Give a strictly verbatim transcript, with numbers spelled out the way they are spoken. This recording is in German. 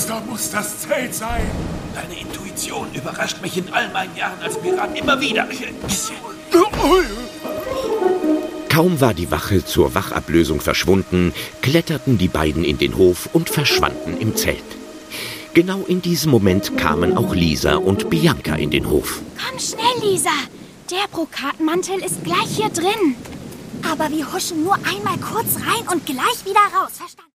Da muss das Zelt sein. Deine Intuition überrascht mich in all meinen Jahren als Pirat immer wieder. Kaum war die Wache zur Wachablösung verschwunden, kletterten die beiden in den Hof und verschwanden im Zelt. Genau in diesem Moment kamen auch Lisa und Bianca in den Hof. Komm schnell, Lisa. Der Brokatmantel ist gleich hier drin. Aber wir huschen nur einmal kurz rein und gleich wieder raus, verstanden?